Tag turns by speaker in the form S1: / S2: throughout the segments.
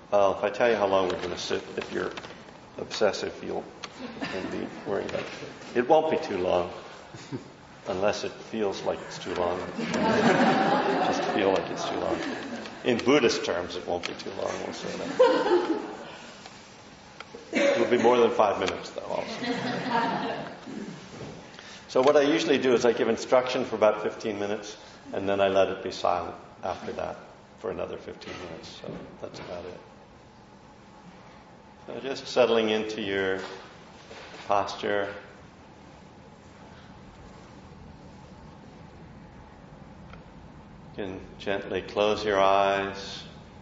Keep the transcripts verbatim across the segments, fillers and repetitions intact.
S1: Well, if I tell you how long we're going to sit, if you're obsessive, you'll, you'll be worried about it. It won't be too long, unless it feels like it's too long. Just feel like it's too long. In Buddhist terms, it won't be too long, we'll say that. It will be more than five minutes, though, also. So what I usually do is I give instruction for about fifteen minutes, and then I let it be silent after that for another fifteen minutes. So that's about it. So just settling into your posture. You can gently close your eyes.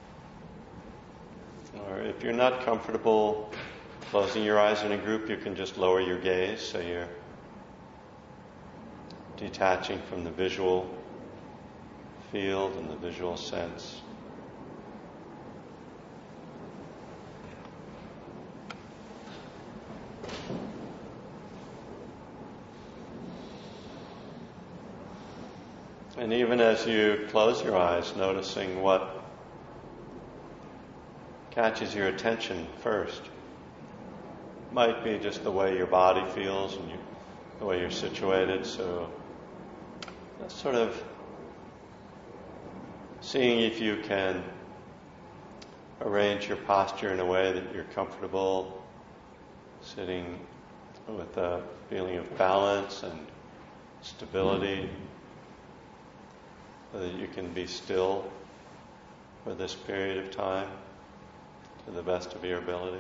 S1: Or if you're not comfortable closing your eyes in a group, you can just lower your gaze so you're detaching from the visual field and the visual sense. And even as you close your eyes, noticing what catches your attention first. Might be just the way your body feels and you, the way you're situated. So that's sort of seeing if you can arrange your posture in a way that you're comfortable, sitting with a feeling of balance and stability, so that you can be still for this period of time to the best of your ability.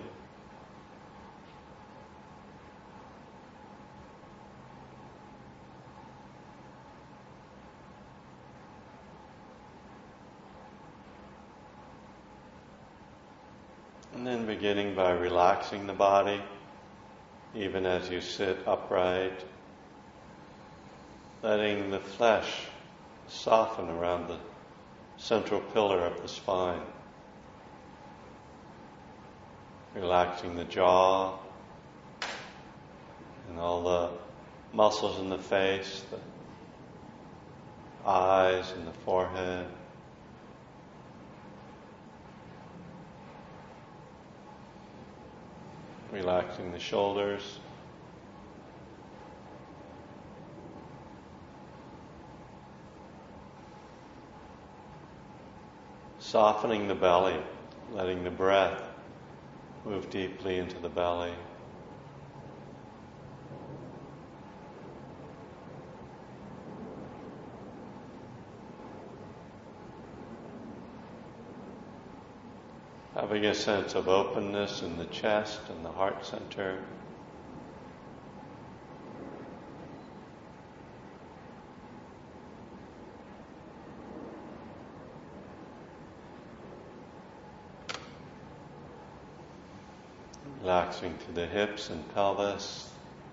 S1: And then beginning by relaxing the body, even as you sit upright, letting the flesh soften around the central pillar of the spine. Relaxing the jaw and all the muscles in the face, the eyes and the forehead. Relaxing the shoulders. Softening the belly, letting the breath move deeply into the belly. Having a sense of openness in the chest and the heart center. Relaxing to the hips and pelvis,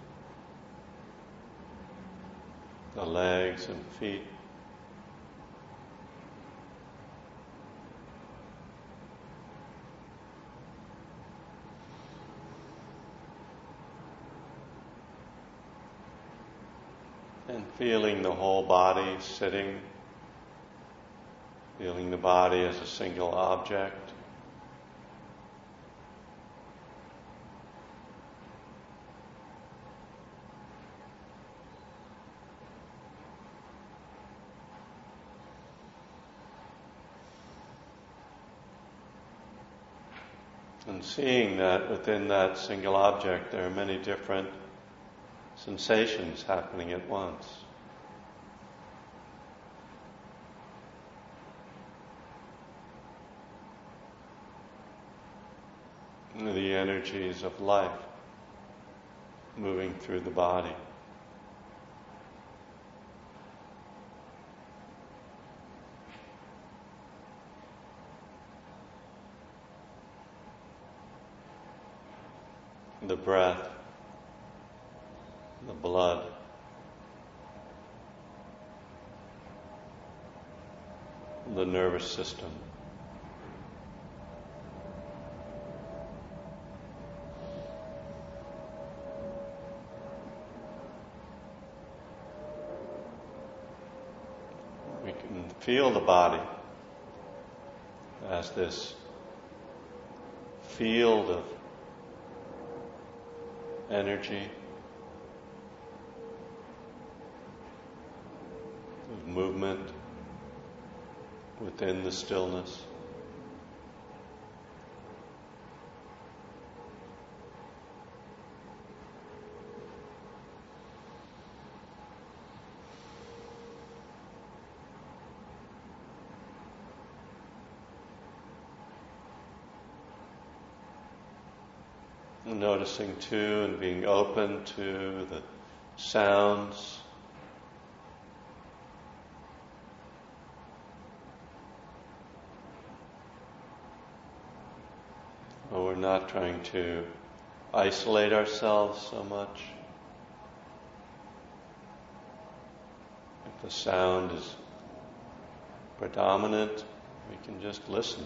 S1: the legs and feet. And feeling the whole body sitting, feeling the body as a single object. And seeing that within that single object there are many different sensations happening at once. The energies of life moving through the body. The breath, the blood, the nervous system. We can feel the body as this field of energy, of movement within the stillness. Noticing too and being open to the sounds. Well, we're not trying to isolate ourselves so much. If the sound is predominant, we can just listen.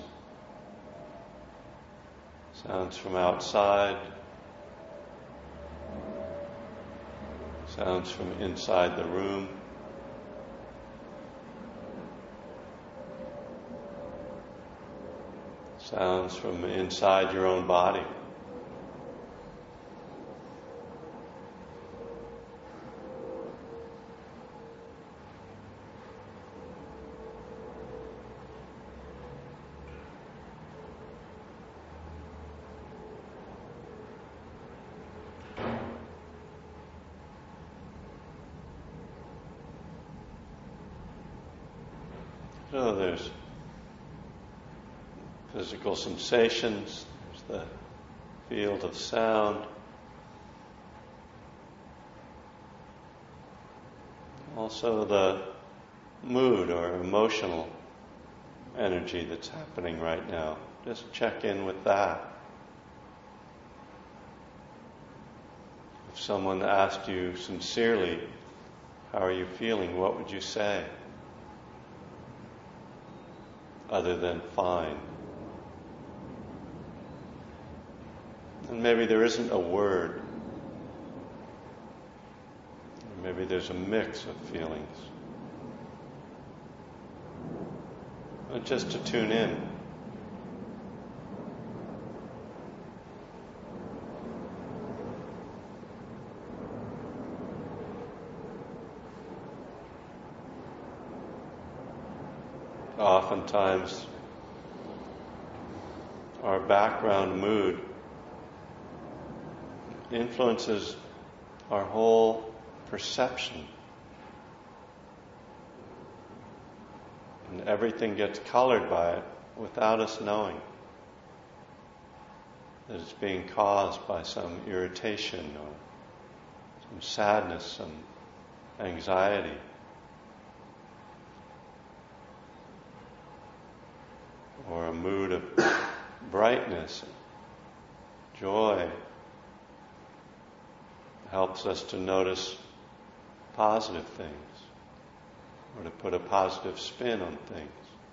S1: Sounds from outside, sounds from inside the room. Sounds from inside your own body. So there's physical sensations, there's the field of sound, also the mood or emotional energy that's happening right now. Just check in with that. If someone asked you sincerely, how are you feeling, what would you say? Other than fine. And maybe there isn't a word. Or maybe there's a mix of feelings. But just to tune in. Oftentimes, our background mood influences our whole perception. And everything gets colored by it without us knowing that it's being caused by some irritation or some sadness, some anxiety. Or a mood of brightness, joy, helps us to notice positive things, or to put a positive spin on things.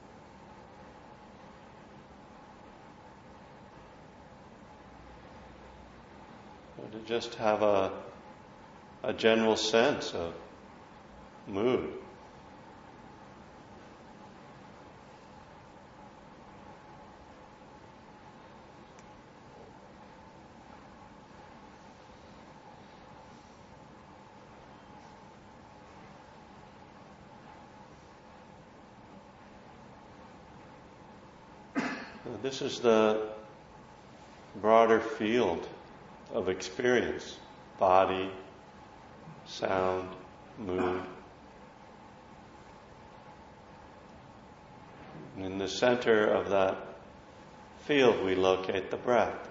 S1: Or to just have a, a general sense of mood. This is the broader field of experience. Body, sound, mood. And in the center of that field we locate the breath.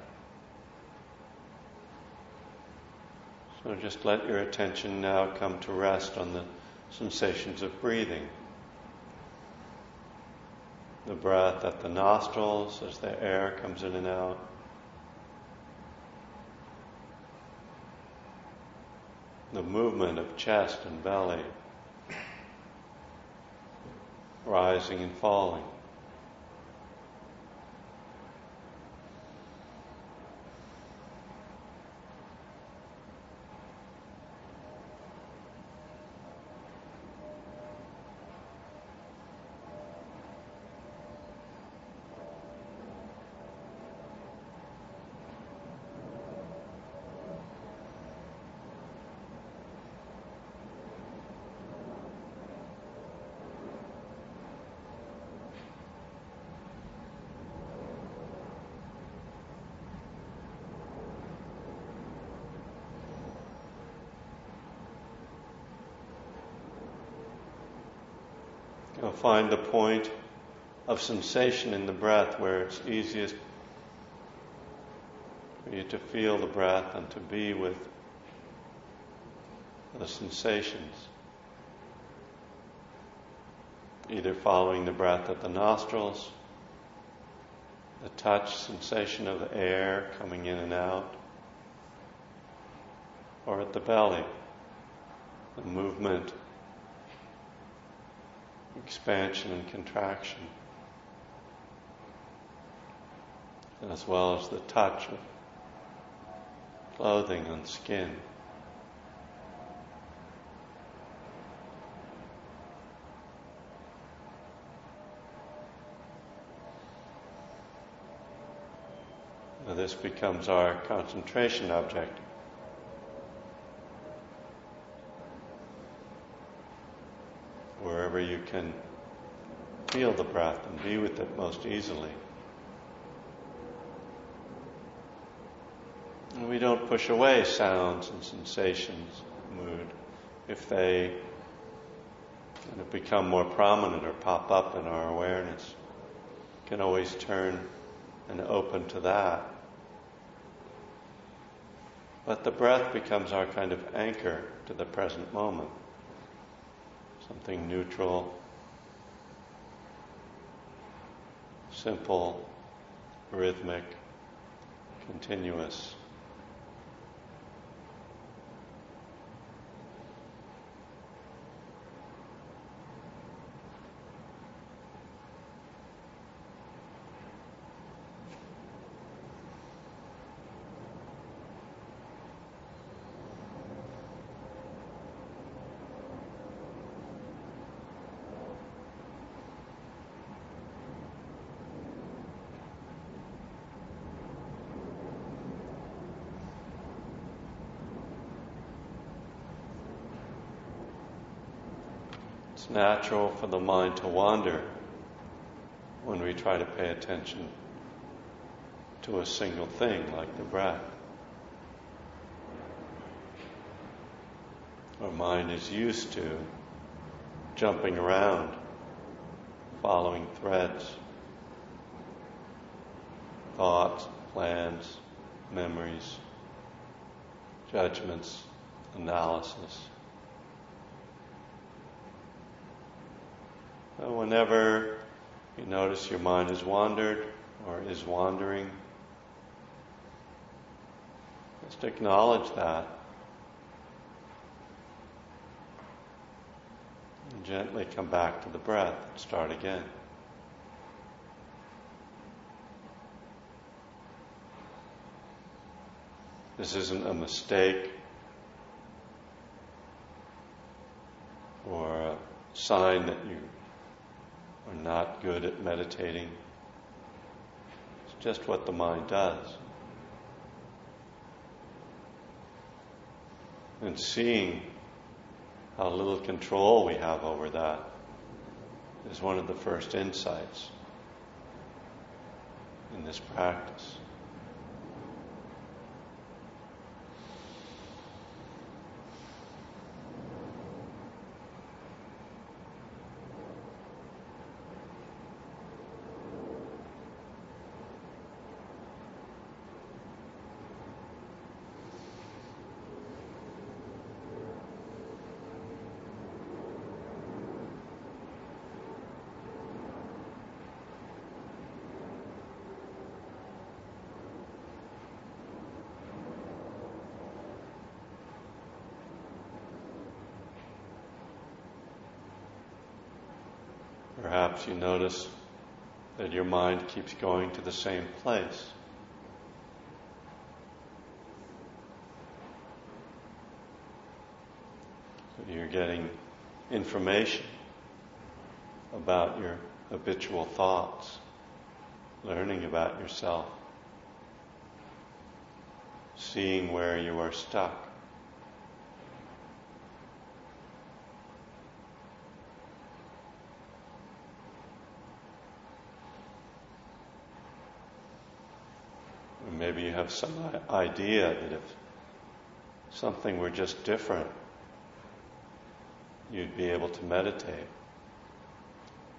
S1: So just let your attention now come to rest on the sensations of breathing. The breath at the nostrils as the air comes in and out. The movement of chest and belly, rising and falling. find the point of sensation in the breath where it's easiest for you to feel the breath and to be with the sensations. Either following the breath at the nostrils, the touch sensation of the air coming in and out, or at the belly, the movement, expansion and contraction, as well as the touch of clothing on skin. Now this becomes our concentration object. Wherever you can feel the breath and be with it most easily. And we don't push away sounds and sensations, mood, if they kind of become more prominent or pop up in our awareness. We can always turn and open to that. But the breath becomes our kind of anchor to the present moment. Something neutral, simple, rhythmic, continuous. It's natural for the mind to wander when we try to pay attention to a single thing like the breath. Our mind is used to jumping around, following threads, thoughts, plans, memories, judgments, analysis. So whenever you notice your mind has wandered or is wandering, just acknowledge that. And gently come back to the breath and start again. This isn't a mistake or a sign that you are not good at meditating. It's just what the mind does. And seeing how little control we have over that is one of the first insights in this practice. Perhaps you notice that your mind keeps going to the same place. So you're getting information about your habitual thoughts, learning about yourself, seeing where you are stuck. Maybe you have some idea that if something were just different, you'd be able to meditate.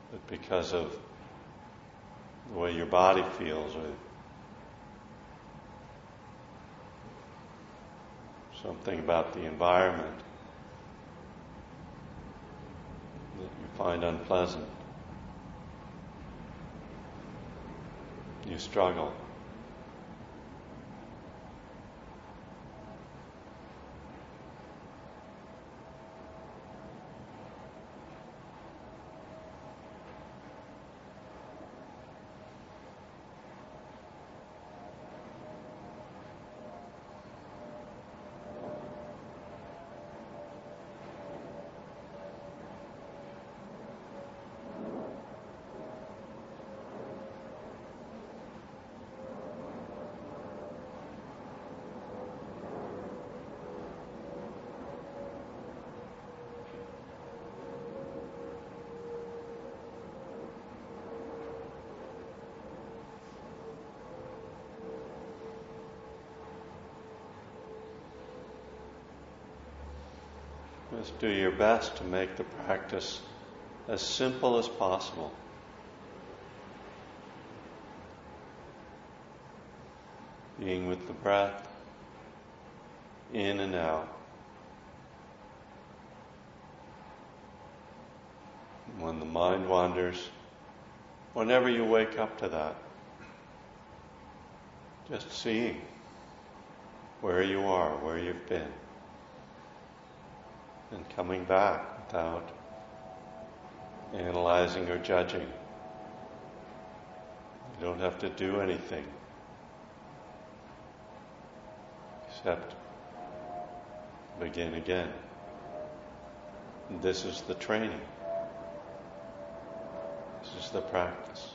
S1: but because of the way your body feels or something about the environment that you find unpleasant. You struggle. Just do your best to make the practice as simple as possible. Being with the breath, in and out. When the mind wanders, whenever you wake up to that, just seeing where you are, where you've been. And coming back without analyzing or judging. You don't have to do anything except begin again. And this is the training. This is the practice.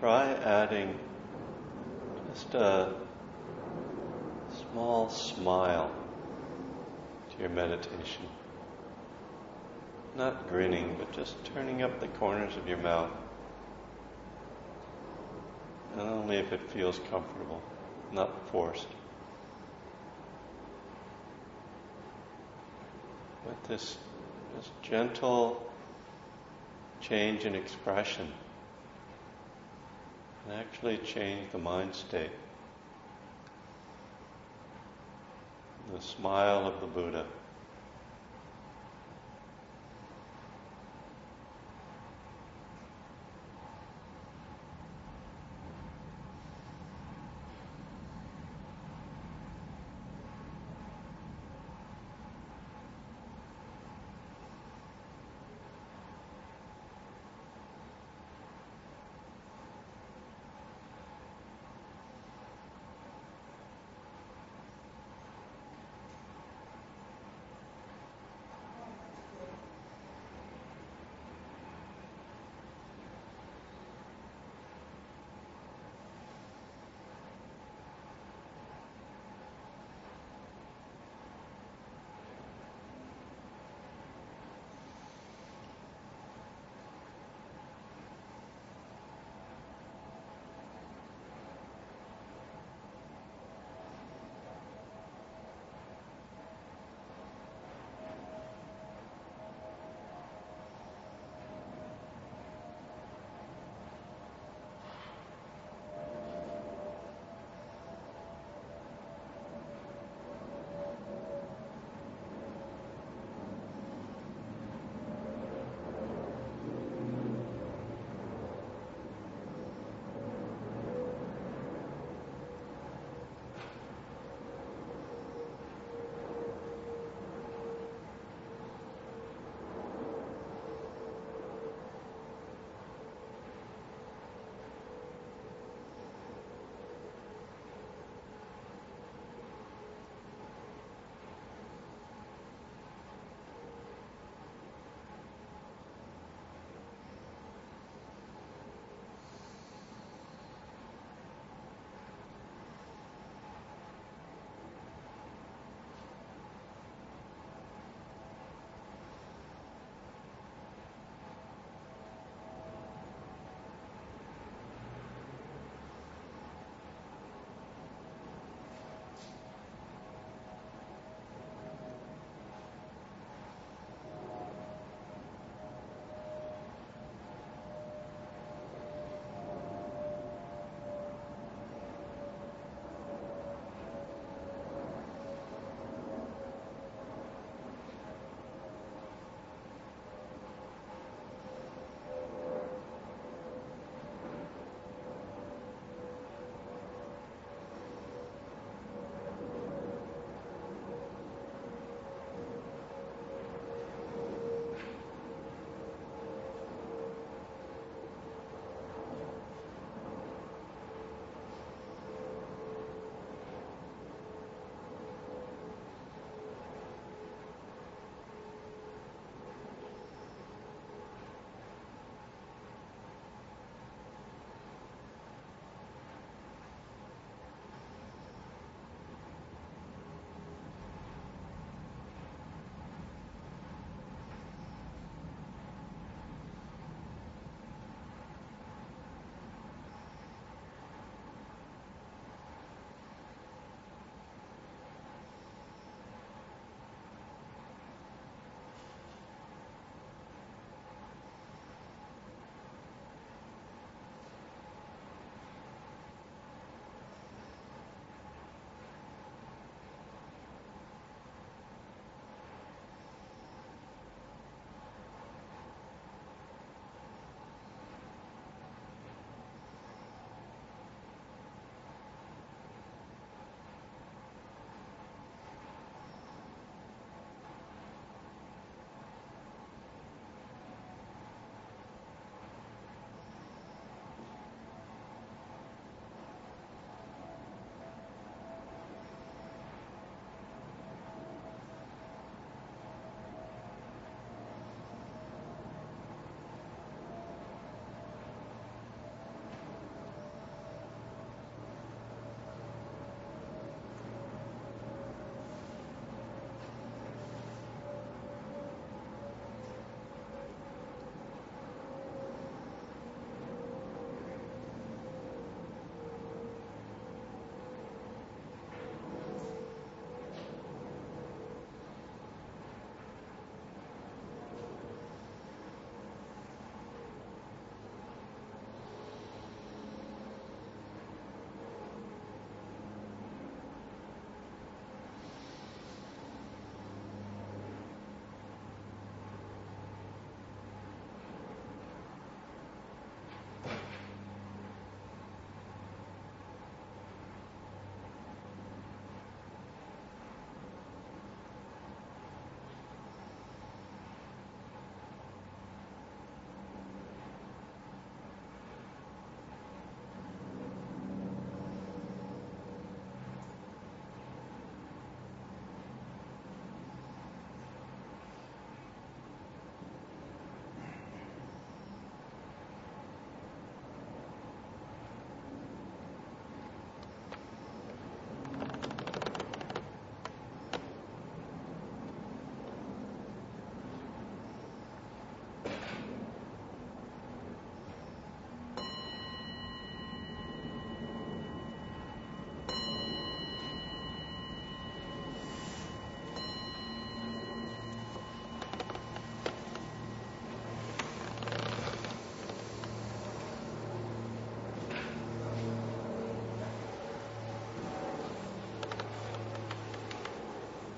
S1: try adding just a small smile to your meditation. Not grinning, but just turning up the corners of your mouth. And only if it feels comfortable, not forced. But this, this gentle change in expression can actually change the mind state. The smile of the Buddha.